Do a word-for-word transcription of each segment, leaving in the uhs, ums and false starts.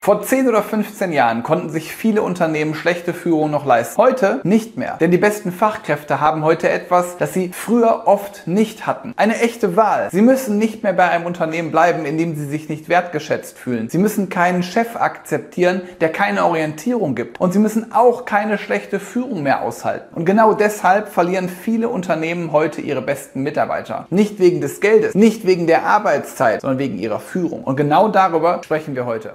Vor zehn oder fünfzehn Jahren konnten sich viele Unternehmen schlechte Führung noch leisten. Heute nicht mehr. Denn die besten Fachkräfte haben heute etwas, das sie früher oft nicht hatten. Eine echte Wahl. Sie müssen nicht mehr bei einem Unternehmen bleiben, in dem sie sich nicht wertgeschätzt fühlen. Sie müssen keinen Chef akzeptieren, der keine Orientierung gibt. Und sie müssen auch keine schlechte Führung mehr aushalten. Und genau deshalb verlieren viele Unternehmen heute ihre besten Mitarbeiter. Nicht wegen des Geldes, nicht wegen der Arbeitszeit, sondern wegen ihrer Führung. Und genau darüber sprechen wir heute.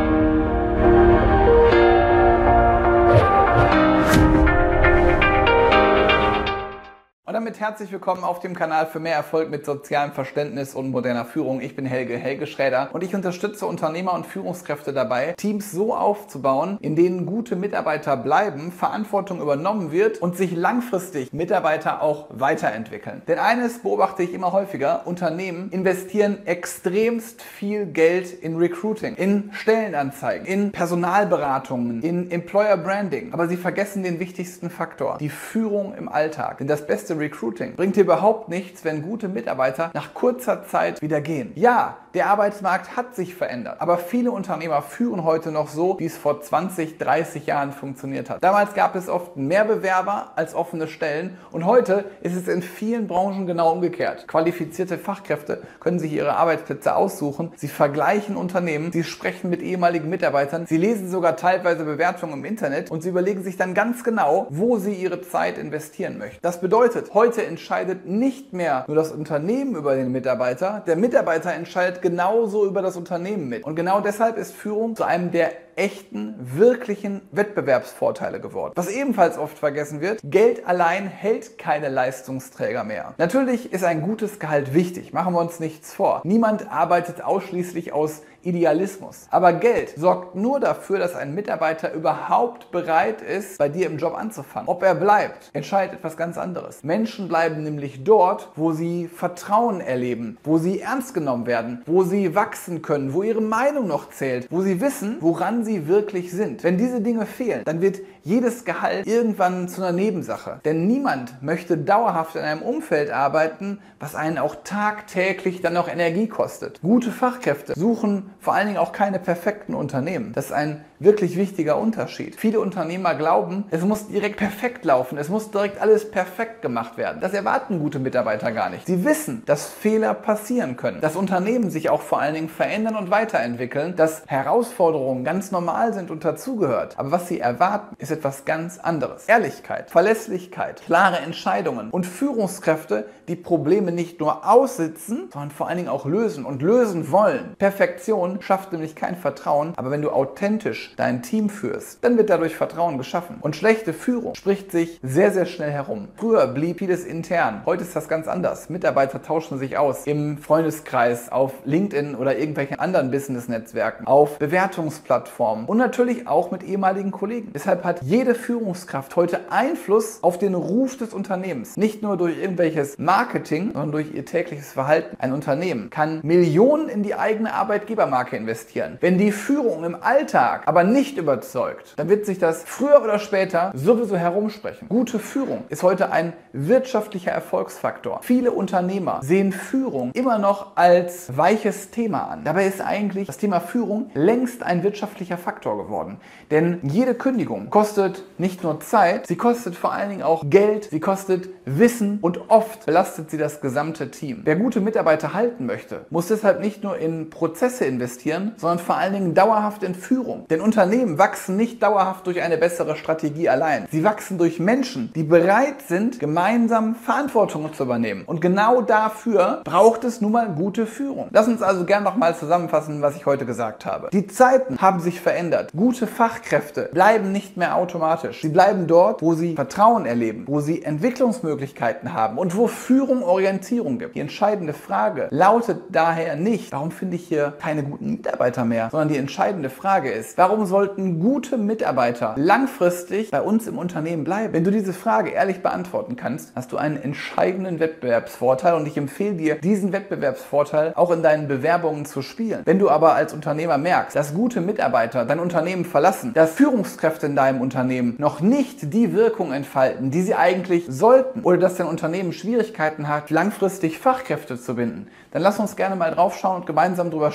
Und damit herzlich willkommen auf dem Kanal für mehr Erfolg mit sozialem Verständnis und moderner Führung. Ich bin Helge, Helge Schräder, und ich unterstütze Unternehmer und Führungskräfte dabei, Teams so aufzubauen, in denen gute Mitarbeiter bleiben, Verantwortung übernommen wird und sich langfristig Mitarbeiter auch weiterentwickeln. Denn eines beobachte ich immer häufiger: Unternehmen investieren extremst viel Geld in Recruiting, in Stellenanzeigen, in Personalberatungen, in Employer Branding. Aber sie vergessen den wichtigsten Faktor: die Führung im Alltag. Denn das beste Recruiting bringt dir überhaupt nichts, wenn gute Mitarbeiter nach kurzer Zeit wieder gehen. Ja, der Arbeitsmarkt hat sich verändert, aber viele Unternehmer führen heute noch so, wie es vor zwanzig, dreißig Jahren funktioniert hat. Damals gab es oft mehr Bewerber als offene Stellen, und heute ist es in vielen Branchen genau umgekehrt. Qualifizierte Fachkräfte können sich ihre Arbeitsplätze aussuchen, sie vergleichen Unternehmen, sie sprechen mit ehemaligen Mitarbeitern, sie lesen sogar teilweise Bewertungen im Internet und sie überlegen sich dann ganz genau, wo sie ihre Zeit investieren möchten. Das bedeutet, heute entscheidet nicht mehr nur das Unternehmen über den Mitarbeiter, der Mitarbeiter entscheidet genauso über das Unternehmen mit. Und genau deshalb ist Führung zu einem der echten, wirklichen Wettbewerbsvorteile geworden. Was ebenfalls oft vergessen wird: Geld allein hält keine Leistungsträger mehr. Natürlich ist ein gutes Gehalt wichtig, machen wir uns nichts vor. Niemand arbeitet ausschließlich aus Idealismus. Aber Geld sorgt nur dafür, dass ein Mitarbeiter überhaupt bereit ist, bei dir im Job anzufangen. Ob er bleibt, entscheidet etwas ganz anderes. Menschen bleiben nämlich dort, wo sie Vertrauen erleben, wo sie ernst genommen werden, wo sie wachsen können, wo ihre Meinung noch zählt, wo sie wissen, woran sie wirklich sind. Wenn diese Dinge fehlen, dann wird jedes Gehalt irgendwann zu einer Nebensache. Denn niemand möchte dauerhaft in einem Umfeld arbeiten, was einen auch tagtäglich dann noch Energie kostet. Gute Fachkräfte suchen vor allen Dingen auch keine perfekten Unternehmen. Das ist ein wirklich wichtiger Unterschied. Viele Unternehmer glauben, es muss direkt perfekt laufen, es muss direkt alles perfekt gemacht werden. Das erwarten gute Mitarbeiter gar nicht. Sie wissen, dass Fehler passieren können, dass Unternehmen sich auch vor allen Dingen verändern und weiterentwickeln, dass Herausforderungen ganz normal sind und dazugehört. Aber was sie erwarten, ist etwas ganz anderes. Ehrlichkeit, Verlässlichkeit, klare Entscheidungen und Führungskräfte, die Probleme nicht nur aussitzen, sondern vor allen Dingen auch lösen und lösen wollen. Perfektion schafft nämlich kein Vertrauen, aber wenn du authentisch dein Team führst, dann wird dadurch Vertrauen geschaffen. Und schlechte Führung spricht sich sehr, sehr schnell herum. Früher blieb vieles intern. Heute ist das ganz anders. Mitarbeiter tauschen sich aus im Freundeskreis, auf LinkedIn oder irgendwelchen anderen Business-Netzwerken, auf Bewertungsplattformen und natürlich auch mit ehemaligen Kollegen. Deshalb hat jede Führungskraft heute Einfluss auf den Ruf des Unternehmens. Nicht nur durch irgendwelches Marketing, sondern durch ihr tägliches Verhalten. Ein Unternehmen kann Millionen in die eigene Arbeitgebermarke investieren. Wenn die Führung im Alltag aber nicht überzeugt, dann wird sich das früher oder später sowieso herumsprechen. Gute Führung ist heute ein wirtschaftlicher Erfolgsfaktor. Viele Unternehmer sehen Führung immer noch als weiches Thema an. Dabei ist eigentlich das Thema Führung längst ein wirtschaftlicher Faktor geworden. Denn jede Kündigung kostet nicht nur Zeit, sie kostet vor allen Dingen auch Geld, sie kostet Wissen und oft belastet sie das gesamte Team. Wer gute Mitarbeiter halten möchte, muss deshalb nicht nur in Prozesse investieren, sondern vor allen Dingen dauerhaft in Führung. Denn Unternehmen wachsen nicht dauerhaft durch eine bessere Strategie allein. Sie wachsen durch Menschen, die bereit sind, gemeinsam Verantwortung zu übernehmen. Und genau dafür braucht es nun mal gute Führung. Lass uns also gern nochmal zusammenfassen, was ich heute gesagt habe. Die Zeiten haben sich verändert. Gute Fachkräfte bleiben nicht mehr automatisch. Sie bleiben dort, wo sie Vertrauen erleben, wo sie Entwicklungsmöglichkeiten haben und wo Führung Orientierung gibt. Die entscheidende Frage lautet daher nicht: Warum finde ich hier keine guten Mitarbeiter mehr? Sondern die entscheidende Frage ist: Warum sollten gute Mitarbeiter langfristig bei uns im Unternehmen bleiben? Wenn du diese Frage ehrlich beantworten kannst, hast du einen entscheidenden Wettbewerbsvorteil, und ich empfehle dir, diesen Wettbewerbsvorteil auch in deinen Bewerbungen zu spielen. Wenn du aber als Unternehmer merkst, dass gute Mitarbeiter dein Unternehmen verlassen, dass Führungskräfte in deinem Unternehmen noch nicht die Wirkung entfalten, die sie eigentlich sollten, oder dass dein Unternehmen Schwierigkeiten hat, langfristig Fachkräfte zu binden, dann lass uns gerne mal drauf schauen und gemeinsam darüber sprechen,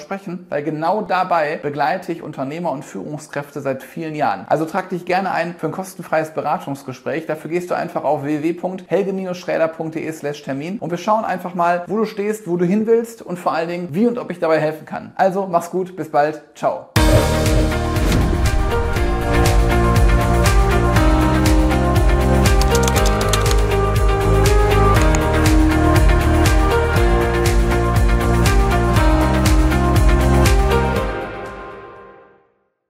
helfen, weil genau dabei begleite ich Unternehmer und Führungskräfte seit vielen Jahren. Also trag dich gerne ein für ein kostenfreies Beratungsgespräch. Dafür gehst du einfach auf w w w punkt helge schräder punkt de slash Termin und wir schauen einfach mal, wo du stehst, wo du hin willst und vor allen Dingen, wie und ob ich dabei helfen kann. Also mach's gut, bis bald, ciao.